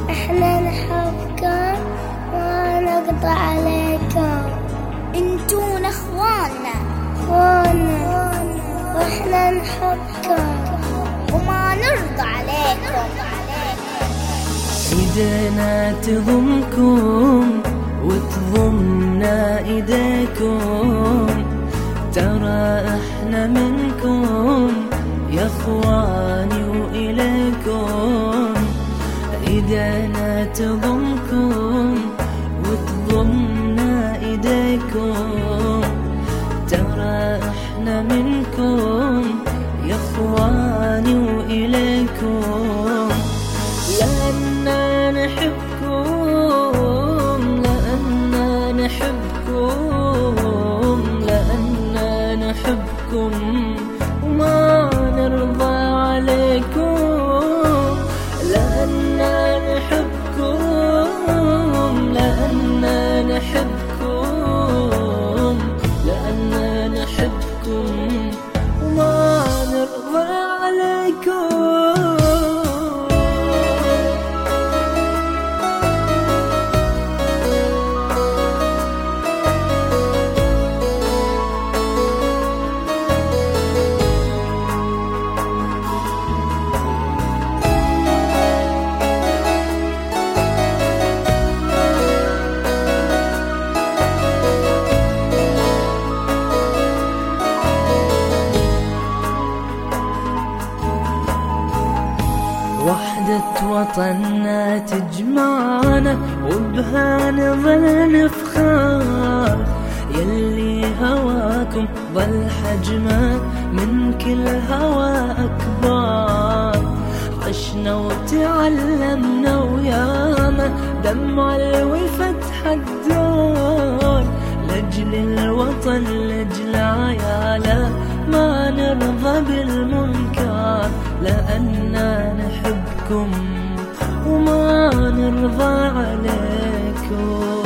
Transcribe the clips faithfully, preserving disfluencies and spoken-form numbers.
احنا نحبكم ما نقضى عليكم. انتون اخواننا اخوانا واحنا نحبكم وما نرضى عليكم. ايدينا تضمكم وتضمنا ايديكم، ترى احنا منكم يا اخواني واليكم. ايدينا تضمكم وتضمنا ايديكم، ترى احنا منكم يا اخواني واليكم. لأننا نحبكم لأننا نحبكم لأننا نحبكم وما نرضى عليكم. لأننا نحبكم لأننا نحبكم لأننا نحبكم وما نرضى عليكم. وحدة وطننا تجمعنا وبها نظل نفخر، يلي هواكم ظل حجمه من كل هوى أكبر. عشنا وتعلمنا وياما دمع الوفا تحدر، لأجل الوطن لأجل عياله ما نرضى بالمنكر. لأننا نحبكم وما نرضى عليكم.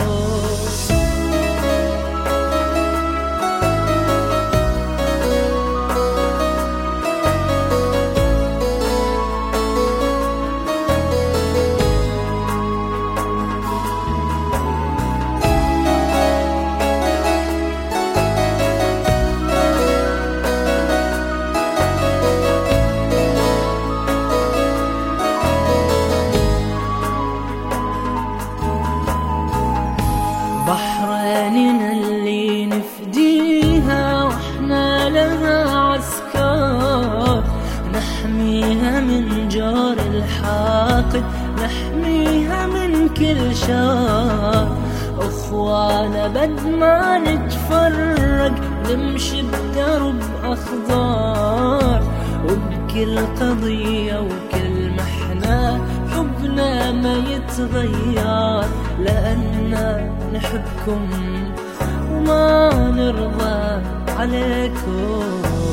بحريننا اللي نفديها واحنا لها عسكر، نحميها من جار الحاقد نحميها من كل شر. اخوانا بد ما نتفرق نمشي بدرب اخضر، وبكل قضية وكل محنة حبنا ما يتغير. لأننا نحبكم وما نرضى عليكم.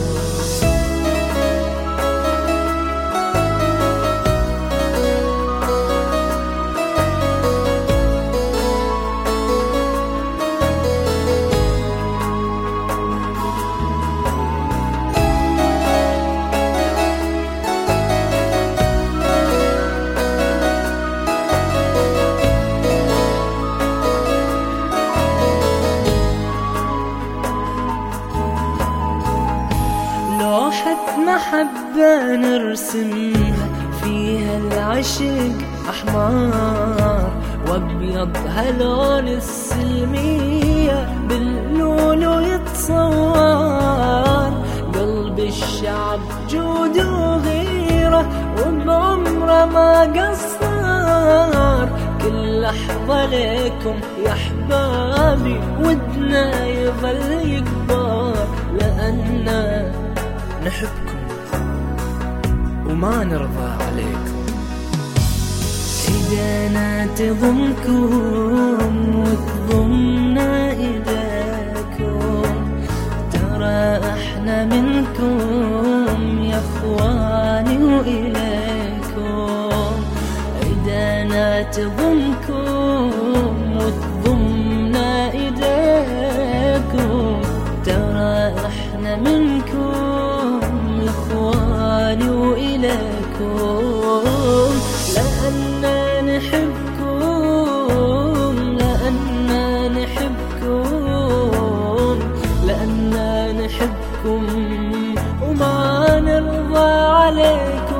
لوحة محبة نرسمها فيها العشق أحمر وأبيض هلون السلمية باللولو يتصور. قلب الشعب جود وغيرة وبعمره ما قصر، كل لحظة ليكم يا أحبابي ودنا يظل يكبر. لأننا نحبكم وما نرضى عليكم. ايدينا تضمكم وتضمنا ايديكم، ترى احنا منكم يا اخواني واليكم. ايدينا تضمكم وتضمنا ايديكم، ترى احنا منكم اخواني واليكم. لأننا نحبكم، لأننا نحبكم، لأننا نحبكم وما نرضى عليكم.